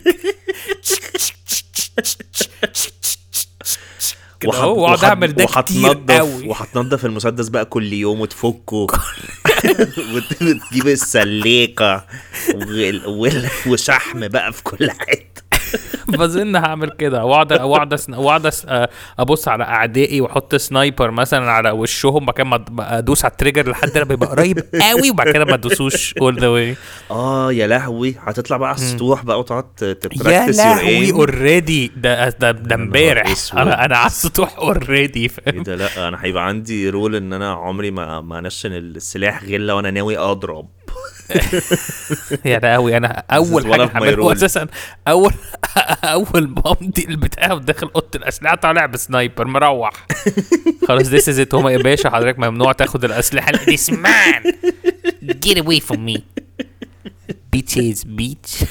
كده اهو، واقعد اعمل ده كتير قوي. وهتنضف المسدس بقى كل يوم وتفكه وتجيب السليقه وال- وال- وشحم بقى في كل حته. بظن هعمل كده، واقعد واقعد واقعد ابص على اعدائي واحط سنايبر مثلا على وشهم، مكان ما ادوس على التريجر لحد ما بيبقى قريب قوي، وبعد كده ما ادوسوش all the way. اه يا لهوي، هتطلع بقى على السطوح بقى وتقعد يا تبراكتس لهوي اوريدي، ده ده ده امبارح أسود. انا انا على السطوح اوريدي، ايه فاهم؟ ده؟ لا انا هيبقى عندي رول ان انا عمري ما ما انشن السلاح غير لو انا ناوي اضرب. يا لهوي، انا اول one حاجه of my هعملها rules. اساسا اول اول ما امضي البتاع وداخل اوضه الاسلحه طالع بسنايبر مروح. خلاص this is it. هما يا باشا حضرتك ممنوع تاخد الاسلحه. this man get away from me bitches bitch.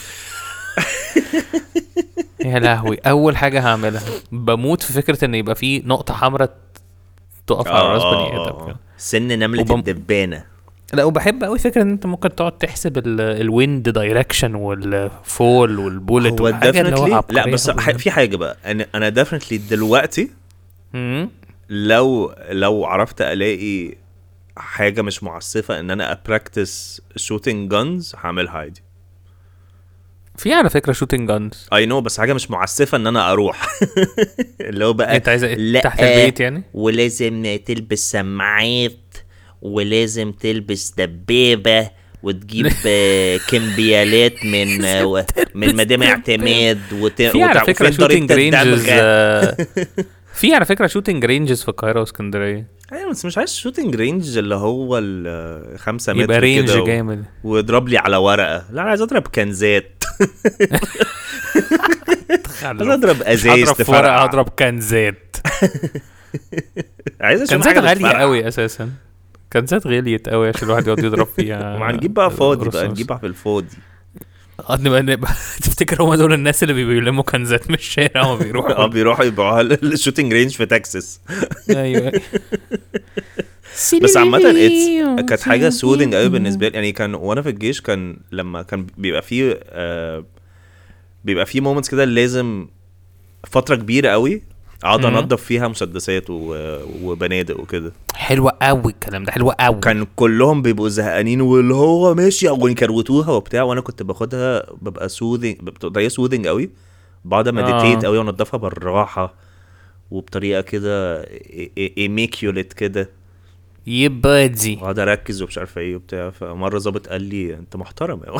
يا لهوي، اول حاجه هعملها بموت في فكره ان يبقى في نقطه حمراء تقف على راس بني ادم كده. سن نملة وبم- الدبانة. لا وبحب قوي فكره ان انت ممكن تقعد تحسب الويند دايركشن والفول والبولت هو والحاجه اللي هو definitely لا عبقرية بس أوي. ح- في حاجة بقى، انا انا definitely دلوقتي مم. لو لو عرفت الاقي حاجة مش معسفة ان انا ابراكتس shooting guns هعملها عادي. في على فكره شوتنج جانز. اي نو، بس حاجة مش معسفة ان انا اروح. اللي هو بقى انت عايز لا تحت البيت يعني؟ ولازم تلبس سماعات ولازم تلبس دبابة وتجيب آه، كمبيالات من آه، من مدام اعتماد وت... في على وتع- فكره وفين ضريبة شوتنج رينجز. الدمغة. في على فكره شوتنج رينجز في القاهره واسكندريه. ايوه بس مش عايز شوتنج رينج اللي هو ال خمسة متر يبقى رينج كده و- جامد. واضرب لي على ورقة. لا انا عايز اضرب كنزات. عايز اضرب ازايز هضرب في ورقه، تفرقع. هضرب كنزات. عايز اشوف كنزات حاجة غاليه بتفرقع. قوي اساسا. كنزات غليت قوي عشان الواحد يقعد يضرب فيها. ما هنجيب بقى فاضي بقى، رصاص. نجيبها في الفاضي. اه نبقى نبقى تفتكر هم دول الناس اللي بيلموا كنزات من الشارع وما اه بيروحوا؟ بيروحوا يبيعوها الشوتنج رينج في تكساس. ايوه. بس عامة it's كانت حاجة سودنج قوي بالنسبة لي يعني. كان وانا في الجيش كان لما كان بيبقى فيه آه بيبقى فيه مومنتس كده لازم فترة كبيرة قوي اقعد مم. انضف فيها مسدسات و- وبنادق وكده. حلوة قوي الكلام ده، حلوة قوي. كان كلهم بيبقوا زهقانين واللي هو ماشي او يكروتوها وبتاع، وانا كنت باخدها ببقى سودنج بطريقة سودنج قوي، بعد ما مديتيت آه. قوي وانضفها بالراحة وبطريقة كده ايميكيوليت كده، يبادي. وقعد اركز ومش عارف ايه وبتاع. فمره ظابط قال لي انت محترم قوي.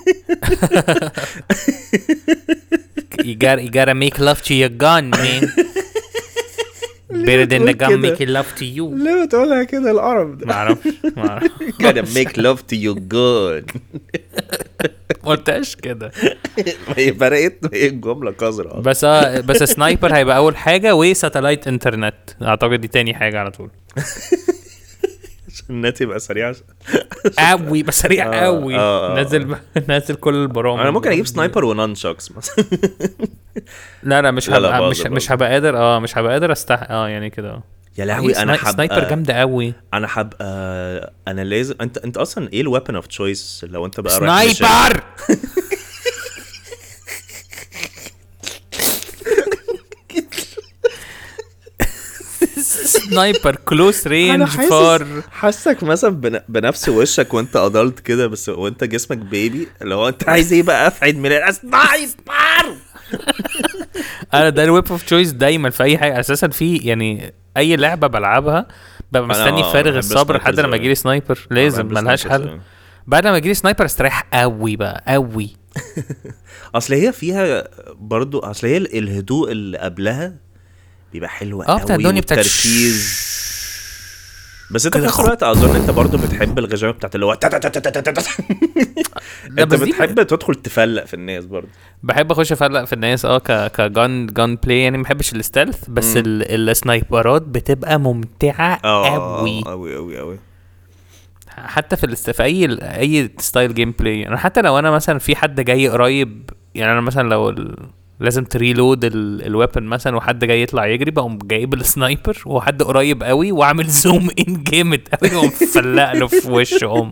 You gotta, you gotta make love to your gun, man. Better than the gun كده؟ making love to you. ليه بتقولها كده العرب ده؟ ما اعرفش ما اعرفش gotta make love to your gun. ما قلتهاش كده. هي فرقت، هي الجمله قذره. بس اه بس سنايبر هيبقى اول حاجه، وساتلايت انترنت اعتقد دي تاني حاجه على طول. النت يبقى سريع. قوي بس سريع آه، قوي. آه، آه. نازل نازل كل البرامج. انا ممكن اجيب سنايبر ونان شوكس مثلا. لا لا مش لا، لا، هبقى باظ- مش باظ. مش هبقى قادر اه مش هبقى قادر استح اه يعني كده. يا لهوي انا سناي- سنايبر حابب جامده قوي. انا حابب انا لازم انت انت اصلا ايه الويبن اوف تشويس لو انت بقى رايح mission؟ سنايبر. سنايبر كلوز رينج فار. حاسك مثلا بن... بنفس وشك وانت ادلت كده، بس وانت جسمك بيبي اللي هو انت عايز ايه بقى في عيد ميلاد سنايبر. انا ده الويب اوف تشويس دايما في اي حاجه اساسا. في يعني اي لعبه بلعبها ببقى مستني آه، فارغ بحب الصبر السنايبرز لحد لما أوي. يجي لي سنايبر. لازم بحب ملهاش السنايبرز حل. أوي. بعد ما يجي لي سنايبر استريح قوي بقى قوي. اصل هي فيها برضو، اصل هي ال- الهدوء اللي قبلها بيبقى حلو اه بتاع قوي الدنيا بتاعت والتركيز. بس انت في كده نفس خ- الوقت اظن انت برضو بتحب الغجامه بتاعت اللي هو تا- تا- تا- تا- تا- تا- تا- لا انت بس دي بتحب تدخل تفلق في الناس برضو. بحب اخش افلق في الناس اه ك كجان جان بلاي يعني. ما بحبش الستيلث بس مم. ال- السنايبرات بتبقى ممتعه اه قوي. قوي قوي قوي. حتى في الاست... في اي اي ستايل جيم بلاي. انا حتى لو انا مثلا في حد جاي قريب يعني، انا مثلا لو ال... لازم تريلود الويبن مثلا وحد جاي يطلع يجري، بقوم جايب السنايبر وحد قريب قوي واعمل زوم ان جامد قوي ومفلق له في وشه.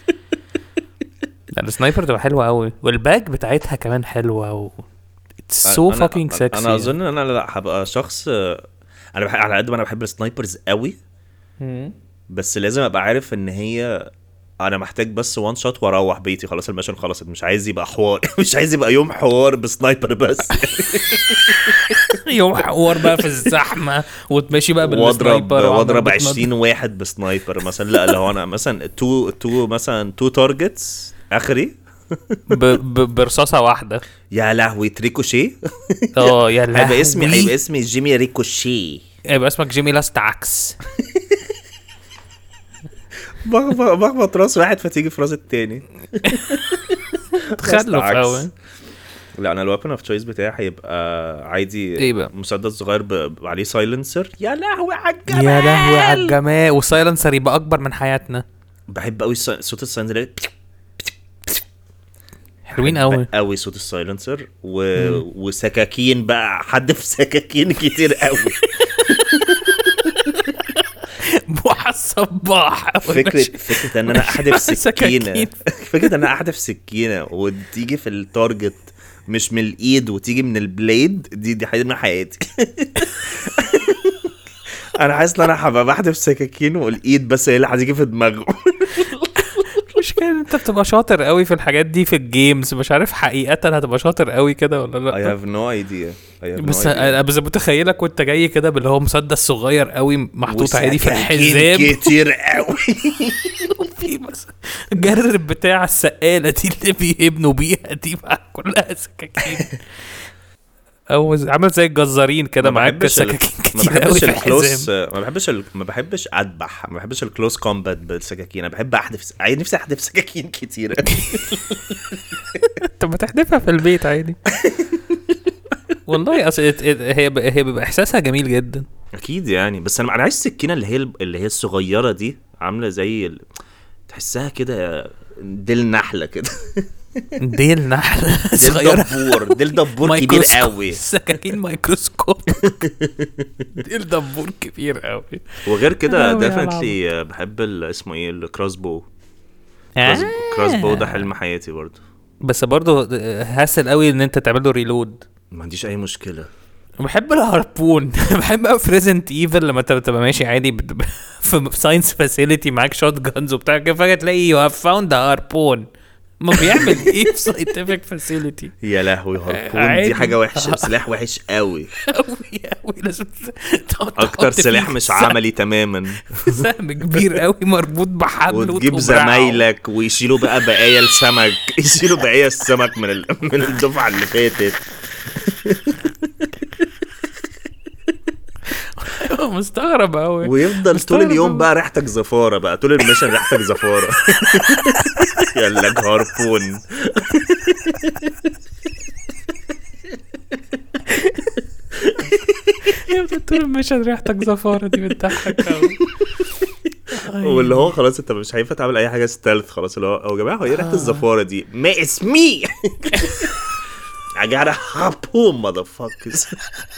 لا السنايبر تبقى حلوه قوي والباك بتاعتها كمان حلوه و it's so أنا- fucking sexy. انا اظن ان انا لا هبقى شخص، انا بح... على قد ما انا بحب السنايبرز قوي، مم. بس لازم ابقى عارف ان هي انا محتاج بس وان شوت واروح بيتي خلاص، المشن خلصت، مش عايز يبقى حوار مش عايز يبقى يوم حوار بسنايبر بس يوم حوار بقى في الزحمه وتمشي بقى واضرب بالسنايبر واضرب وعمال بتنط- عشرين واحد بسنايبر مثلا. لا اللي هو انا مثلا تو تو مثلا تو تارجتس اخري ب... ب... برصاصه واحده. يا لهوي تريكوشي. اه يا لهوي. هيبقى اسمي هيبقى اسمي جيمي ريكوشي. يبقى اسمك جيمي لاست عكس. بخبط بخبط راس واحد فتيجي في راس التاني. تخلف عكس. قوي. لا انا الويبن اوف تشويس بتاعي هيبقى عادي ايه بقى؟ مسدس صغير ب... عليه سايلنسر. يا لهوي على الجمال. يا لهوي على الجمال. والسايلنسر يبقى اكبر من حياتنا. بحب قوي صوت السايلنسر، حلوين قوي قوي صوت السايلنسر و... وسكاكين بقى، حد في سكاكين كتير قوي. بوح الصباح. فكرة فكرة ان انا احدف سكينة سكاكين. فكرة ان انا احدف سكينة وتيجي في التارجت مش من الايد وتيجي من البليد، دي دي حاجة من حياتي. انا حاسس ان انا هبقى بحدف سكاكين والايد بس هي اللي هتيجي في دماغه. مش كده انت بتبقى شاطر قوي في الحاجات دي في الجيمز، مش عارف حقيقة هتبقى شاطر قوي كده ولا I لا. have no idea I have no بس idea. انا بس متخيلك وانت جاي كده باللي هو مسدس صغير قوي محطوط عادي في وسكاكين الحزام. كتير قوي. في مثلا جرب بتاع السقالة دي اللي بيبنوا بيها دي بقى كلها سكاكين. او عامل زي الجزارين كده ما معاك بحبش ال- سكاكين ما كتير قوي بحبش في الكلوس الحزام. ما بحبش ال... ما بحبش اذبح ما بحبش الكلوس كومبات بالسكاكين. انا بحب احدف س- عايز نفسي احدف سكاكين كتير. طب ما تحدفها في البيت عادي. والله اصل it- it- هي ب- هي بيبقى احساسها جميل جدا. اكيد يعني، بس انا انا عايز السكينه اللي هي اللي هي الصغيره دي، عامله زي ال... تحسها كده ديل نحله كده. ديل نحلة ديل صغيرة. دبور ديل دبور كبير مايكروسكوب. قوي. سكاكين مايكروسكوب. ديل دبور كبير قوي. وغير كده أوي يا ديفنتلي بحب ال- اسمه ايه الكروس بو. كروس, كروس بو ده حلم حياتي برضه. بس برضه هاسل قوي ان انت تعمل له ريلود. ما عنديش اي مشكله. بحب الهاربون. بحب قوي في ريزنت ايفل لما انت بتبقى ماشي عادي بت- في ساينس فاسيلتي معاك شوت جانز وبتاع كده، فجاه تلاقي يو هاف فاوند هاربون. ما بيعمل ايه في ساينتفك فاسيلتي؟ يا لهوي هاربون عادي. دي حاجه وحشه، سلاح وحش قوي. قوي قوي. لازم تقعد اكتر تحط سلاح فيه مش سهم- عملي تماما. سهم كبير قوي مربوط بحبل وتجيب وتبرعه. زمايلك ويشيلوا بقى بقايا السمك. يشيلوا بقايا السمك من ال... من الدفعه اللي فاتت. مستغرب قوي. ويفضل طول مستغرب اليوم أوي. بقى ريحتك زفاره بقى، طول الميشن ريحتك زفاره. يلا هاربون. طول المشهد ريحتك زفارة دي بتضحك قوي. واللي هو خلاص انت مش هينفع تعمل اي حاجه ستيلث خلاص، اللي هو يا جماعه هو ايه ريحه الزفاره دي؟ ما اسمي. I gotta harpoon motherfuckers.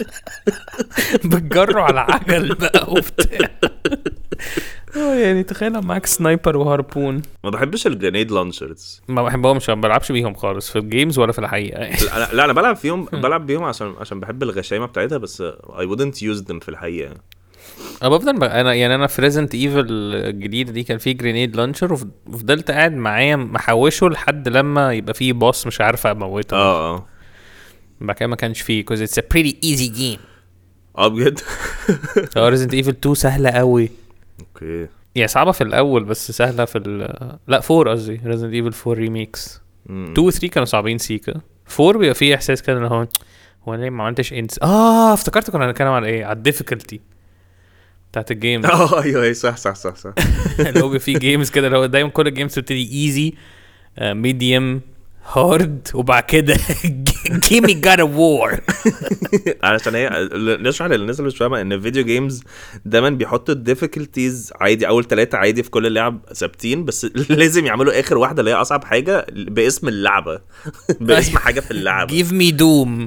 بتجروا على عجل بقى وبتاع. اه يعني تخيل معاك سنايبر وهاربون. ما بحبش الجرينيد لانشرز. ما بحبهمش، ما بلعبش بيهم خالص في الجيمز ولا في الحقيقة. لا, لا انا بلعب فيهم بلعب بيهم عشان عشان بحب الغشايمه بتاعتها، بس I wouldn't use them في الحقيقه. انا بفضل بقى انا يعني انا في ريزنت ايفل الجديده دي كان في جرينيد لانشر وفضلت قاعد معايا محوشه لحد لما يبقى فيه بوس مش عارف اموته. اه اه بعد كده ما كانش فيه cause it's a pretty easy game. اه بجد. اه ريزنت ايفل تو سهله قوي. اوكي هي صعبه في الاول بس سهله في ال لا فور قصدي ريزنت ايفل فور ريميكس اتنين و تلاتة كانوا صعبين سيكا. اربعة بيبقى فيه احساس كده اللي هو هو ليه ما عملتش انس. اه افتكرت كنا هنتكلم على ايه، على الديفيكولتي بتاعت الجيم. اه ايوه صح صح صح صح. اللي هو في جيمز كده اللي هو دايما كل الجيمز بتبتدي ايزي ميديوم هارد وبعد كده جيمي جاد اوف وور. علشان هي نشرح للناس اللي مش فاهمه ان الفيديو جيمز دايما بيحطوا الديفيكولتيز عادي، اول ثلاثه عادي في كل اللعب ثابتين، بس لازم يعملوا اخر واحده اللي هي اصعب حاجه باسم اللعبه باسم حاجه في اللعبه. give me doom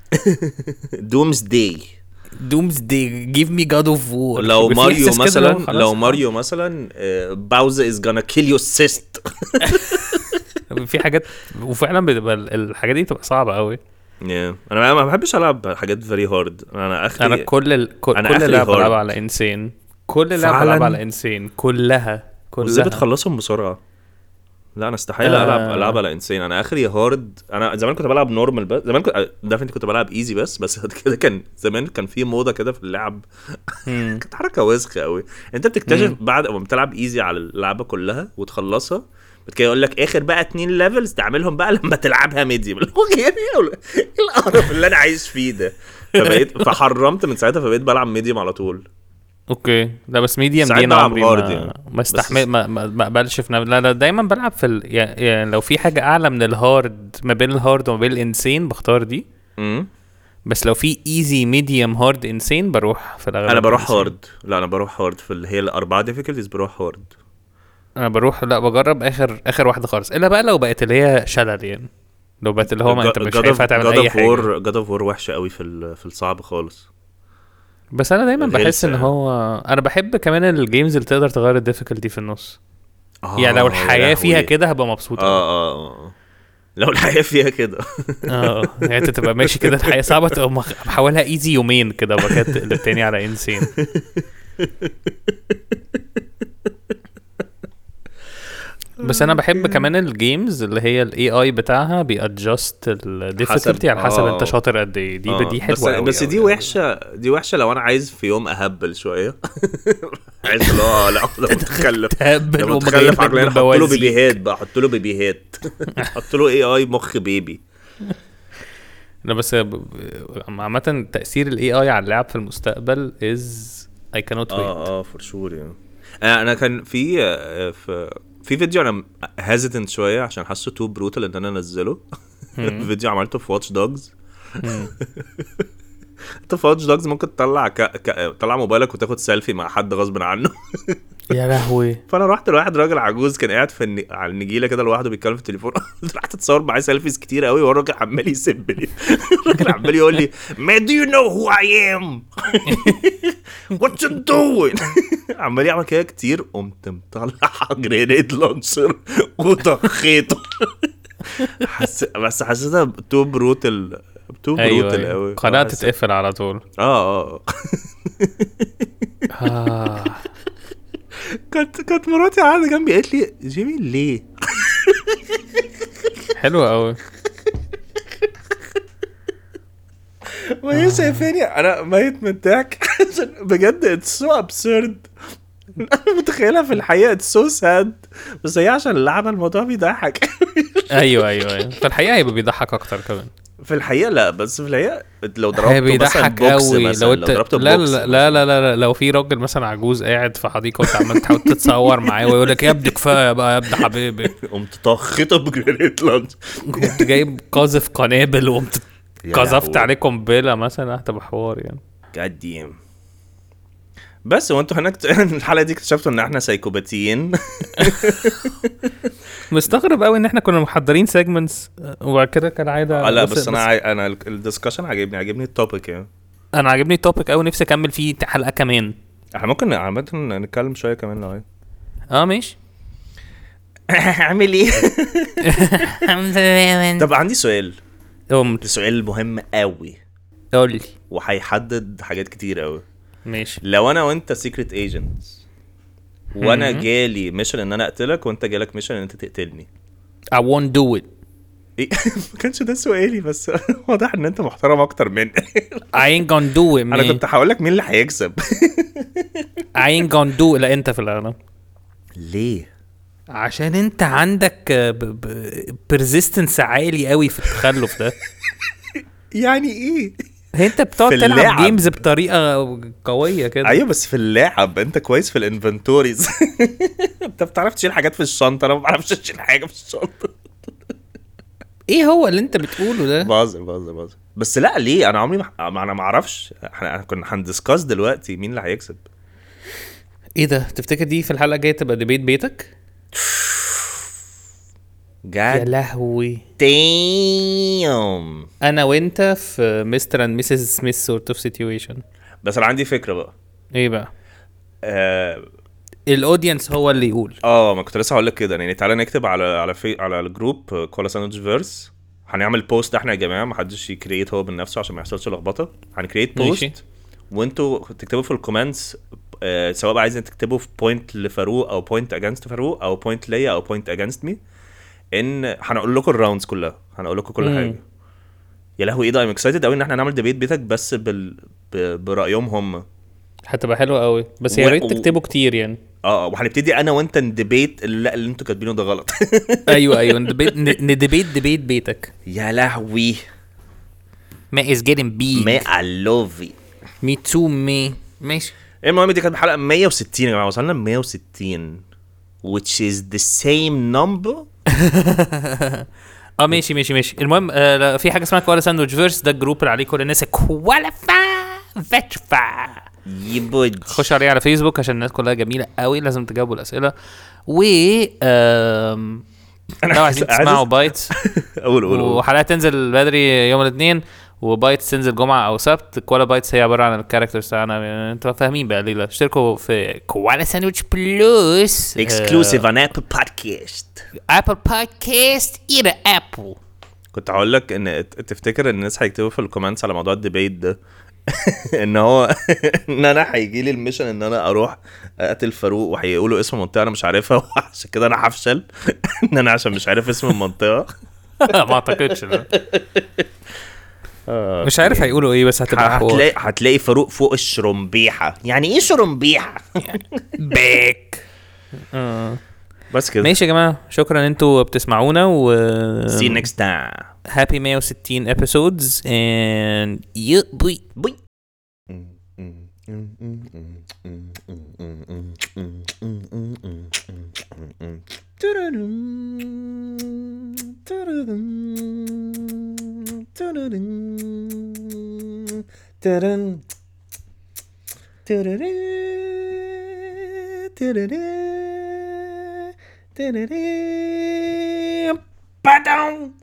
دومز داي دومز داي give me god of war. لو ماريو مثلا لو ماريو مثلا باوزر از gonna kill your sister. في حاجات وفعلا بتبقى الحاجات دي بتبقى صعبه قوي. yeah. انا ما بحبش العب حاجات فيري هارد. انا اخري انا كل ال... كل, أنا كل لعبه hard. بلعبها على انسان كل لعبه بلعبها على انسان كلها كلها. ازاي بتخلصهم بسرعه؟ لا انا استحيل آه. العب العب على انسان. انا اخري هارد. انا زمان كنت بلعب نورمال بس زمان كنت دافنتي كنت بلعب ايزي بس بس كده كان زمان كان في موضه كده في اللعب كانت حركه وسخه قوي. انت بتكتشف مم. بعد ما بتلعب ايزي على اللعبه كلها وتخلصها بتكي يقول لك اخر بقى اتنين ليفلز تعملهم بقى لما تلعبها ميديوم. ايه القرف اللي انا عايش فيه ده؟ فبقيت فحرمت من ساعتها فبقيت بلعب ميديوم على طول. اوكي لا بس ميديوم ساعات دي انا بلعب عمري هارد ما يعني. ما استحمل ما ما ما اقبلش في نفس. لا لا دايما بلعب في ال... يعني يعني لو في حاجه اعلى من الهارد ما بين الهارد وما بين الانسين بختار دي. امم بس لو في ايزي ميديوم هارد انسين بروح في الاغلب انا بروح insane. هارد. لا انا بروح هارد في اللي هي الاربعه ديفيكولتيز بروح هارد. انا بروح لا بجرب اخر اخر واحده خالص الا بقى لو بقت اللي هي شلل يعني لو بقت اللي هو ما انت مش هينفع تعمل اي حاجه. جاد اوف وور وحشه قوي في في الصعب خالص. بس انا دايما بحس غلسة ان يعني. هو انا بحب كمان الجيمز اللي تقدر تغير الديفيكولتي في النص. آه يعني لو يا الحياه لهوي. فيها كده هبقى مبسوط أوي. اه اه اه لو الحياه فيها كده اه يعني انت تبقى ماشي كده الحياه صعبه تقوم محاولها ايزي يومين كده وبعد كده تقلب تاني على انسين. بس انا بحب كمان الجيمز اللي هي الاي اي بتاعها بيادجست الديفيكولتي على حسب آه. انت شاطر قد ايه. دي آه. دي حلوه بس, قوي بس دي قوي وحشه دي وحشه لو انا عايز في يوم اهبل شويه. عايز اللي هو لا ده متخلف تهبل ده وما متخلف عقليا. احط له بوازيك. بيبيهات بقى احط له بيبيهات احط له اي اي مخ بيبي. لا بس ب- ب- عامة تأثير ال إيه آي على اللعب في المستقبل is I cannot wait. اه اه فور شور يعني. انا أنا كان في آه، في في فيديو انا هيزيتنت شويه عشان حاسه تو بروتال ان انا انزله. فيديو عملته في واتش دوجز. انت في واتش دوجز ممكن تطلع ك... ك... تطلع موبايلك وتاخد سيلفي مع حد غصب عنه. يا لهوي. فانا رحت لواحد راجل عجوز كان قاعد في الن... على النجيله كده لوحده بيتكلم في التليفون. رحت اتصور معاه سيلفيز كتير قوي والراجل عمال يسب لي. الراجل عمال يقول لي ما do you know who I am what you doing. عمال يعمل كده كتير. قمت مطلع جرينيد لانشر وطخيته. حس... بس حسيتها تو بروتل تو بروتل قوي. أيوة قناة تتقفل على طول. اه اه آه. كانت كانت مراتي قاعده جنبي قالت لي جيمي ليه. حلوة قوي. ما هي شايفاني انا ميت من الضحك بجد. اتس سو ابسورد. انا متخيلها في الحقيقه اتس سو ساد بس هي عشان اللعبه الموضوع بيضحك. ايوه ايوه ايوه في الحقيقة هيبقى بيضحك اكتر كمان. في الحقيقه لا بس في الحقيقه لو ضربته مثلا بيضحك بوكس قوي مثلا لو لو انت ضربته لا بوكس لا, لا لا لا لا لو في راجل مثلا عجوز قاعد في حديقة وانت عمال تحاول تتصور معاه ويقول لك يا ابني كفايه بقى يا ابني حبيبي. قمت طخيته بجريت لانش. كنت جايب قاذف قنابل وقمت يا قذفت لهوي. عليه قنبله مثلا هتبقى حوار يعني. قديم. بس وانتوا هناك الحلقه دي اكتشفتوا ان احنا سايكوباتيين. مستغرب قوي ان احنا كنا محضرين سيجمنتس وبعد كده كالعاده. اه لا بس انا عاي... انا الدسكشن عجبني عجبني التوبيك يعني. انا عجبني التوبيك قوي نفسي اكمل فيه حلقه كمان. احنا ممكن عامه نتكلم شويه كمان لو عايز. اه ماشي. اعمل ايه؟ طب عندي سؤال. قمت سؤال مهم قوي قول لي. وهيحدد حاجات كتير قوي. ماشي. لو انا وانت سيكريت ايجنتس وانا مهم. جالي ميشن ان انا اقتلك وانت جالك ميشن ان انت تقتلني I won't do it. ايه؟ ما كانش ده سؤالي بس واضح ان انت محترم اكتر مني. I ain't gonna do it man. انا كنت هقول لك مين اللي هيكسب. I ain't gonna do it. لا انت في الاغلب. ليه؟ عشان انت عندك بيرزيستنس عالي قوي في التخلف ده. يعني ايه؟ انت بتقعد في تلعب اللعب. جيمز بطريقه قويه كده. ايوه بس في اللعب انت كويس في الانفنتوريز. انت بتعرف تشيل حاجات في الشنطه، انا ما بعرفش اشيل حاجه في الشنطه. ايه هو اللي انت بتقوله ده؟ بهزر بهزر بهزر. بس لا ليه، انا عمري ما ما- انا ما اعرفش. احنا كنا هندسكاس دلوقتي مين اللي هيكسب. ايه ده؟ تفتكر دي في الحلقه الجايه تبقى ديبيت بيتك؟ يا جاد لهوي. دايم. انا وانت في مستر اند ميسيس سميث سورت اوف سيتويشن. بس انا عندي فكره بقى. ايه بقى؟ اه, الاودينس هو اللي يقول. آه ما كنت لسه هقول لك كده يعني. تعالى نكتب على على في على الجروب كولا ساندويتش فيرس. هنعمل بوست احنا يا جماعه، ما حدش يكريت هو بنفسه عشان ما يحصلش لخبطه. هنكريت ماشي. بوست وانتوا تكتبوا في الكومنتس، آه سواء بقى عايزين تكتبوا في بوينت لفاروق او بوينت اجينست فاروق او بوينت ليا او بوينت اجينست مي. ان هنقول لكم الراوندز كلها، هنقول لكم كل مم. حاجه. يا لهوي ايه ده، ام اكسايتد قوي ان احنا نعمل ديبيت بيتك بس بال... ب... برايهم هم. هتبقى حلوه قوي، بس و- يا ريت و- تكتبوا كتير يعني. اه وهنبتدي انا وانت نديبيت اللي, لا اللي انتوا كاتبينه ده غلط. ايوه ايوه، ندبيت ندبيت ديبيت بيتك. يا لهوي. ما is getting big. ما I love it. me too me. ماشي. المهم دي كانت حلقه مية وستين يا جماعه، وصلنا ل مية وستين which is the same number. اه ماشي ماشي ماشي. المهم آه لا، في حاجه اسمها كوالا ساندويتش فيرس، ده الجروب اللي عليه كل الناس كواليفا فيتشفا. يبود. خش عليه على فيسبوك عشان الناس كلها جميله قوي، لازم تجاوبوا الاسئله. و آم، لو عايزين تسمعوا بايتس اقول اقول اقول وحلقات تنزل بدري يوم الاثنين، وبايتس تنزل جمعه او سبت. كوالا بايتس هي عباره عن الكاركترز بتاعنا، انتوا فاهمين بقى ليله. اشتركوا في كوالا ساندويتش بلس exclusive on Apple Podcast. ابل بودكاست الى ابل. كنت هقول لك ان تفتكر ان الناس هيكتبوا في الكومنتس على موضوع الديبيت ده ان هو ان انا هيجي لي الميشن ان انا اروح اقتل فاروق وهيقولوا اسم منطقه انا مش عارفها، وعشان كده انا هفشل ان انا عشان مش عارف اسم المنطقه. ما اعتقدش لا. مش عارف هيقولوا ايه، بس هتبقى حوار. هتلاقي هتلاقي فاروق فوق الشرمبيحه. يعني ايه شرمبيحه؟ بيك. اه بس كده. ماشي يا جماعه، شكرا ان انتوا بتسمعونا و see you next time. happy مية وستين episodes and you boy Bye. Ba-dum.